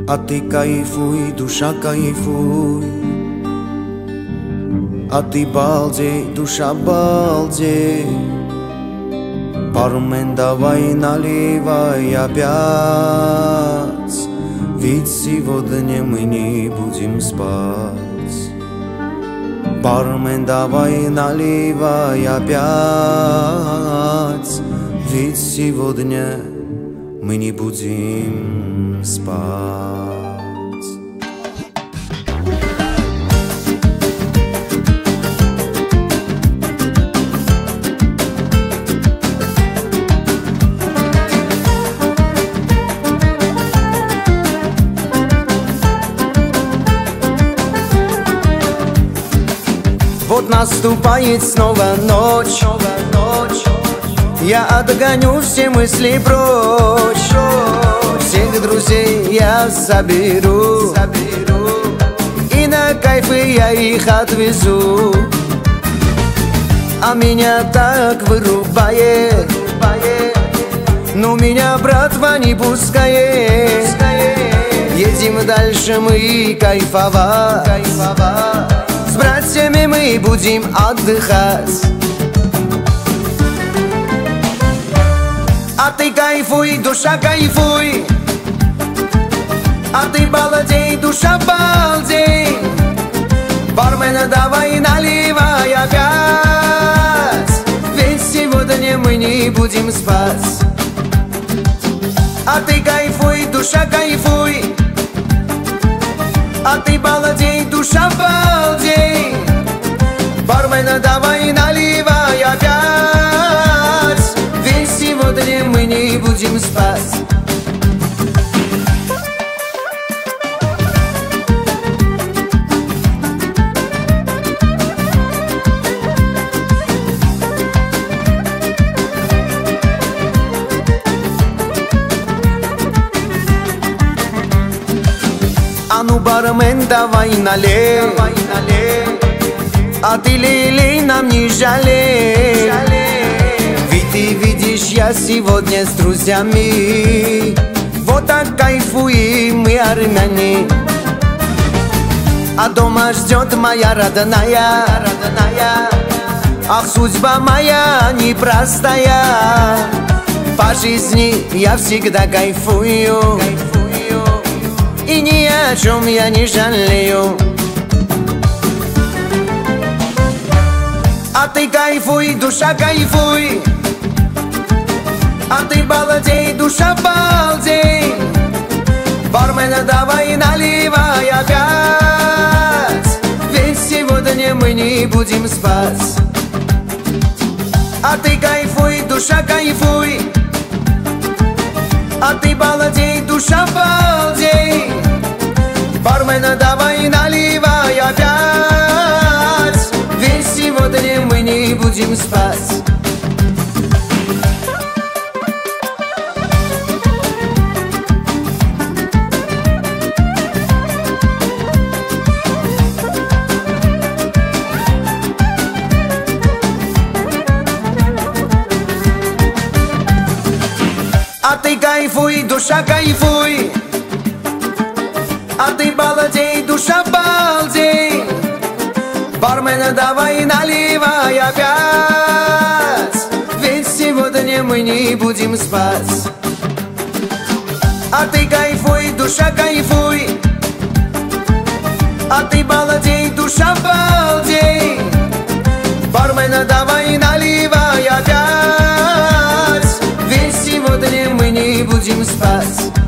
А ты кайфуй, душа кайфуй, а ты балдей, душа балдей. Бармен, давай наливай опять, ведь сегодня мы не будем спать. Бармен, давай наливай опять, ведь сегодня мы не будем спать. Вот наступает снова ночь, я отгоню все мысли прочь, всех друзей я соберу, и на кайфы я их отвезу. А меня так вырубает, но меня братва не пускает. Едем дальше мы кайфовать, с братьями мы будем отдыхать. А ты кайфуй, душа кайфуй, а ты балдей, душа балдей. Бармена, давай наливай опять, ведь сегодня мы не будем спать. А ты кайфуй, душа кайфуй, а ты балдей, душа балдей. Бармена, давай наливай опять, ведь сегодня мы не будем спать. А ну, бармен, давай налей, а ты лей, нам не жалей. Ведь ты видишь, я сегодня с друзьями, вот так кайфуем мы, армяне. А дома ждет моя родная, ах, судьба моя непростая. По жизни я всегда кайфую, и ни о чем я не жалею. А ты кайфуй, душа кайфуй, а ты балдей, душа балдей. Бармена, давай наливай опять, ведь сегодня мы не будем спать. А ты кайфуй, душа кайфуй, а ты балдей, душа балдей. Бармена, давай наливай опять, ведь сегодня мы не будем спать. А ты кайфуй, душа кайфуй, а ты балдей, душа балдей. Бармена, давай наливай опять, ведь сегодня мы не будем спать. А ты кайфуй, душа кайфуй, а ты балдей, душа балдей. Бармена, давай наливай опять, ведь сегодня мы не будем спать.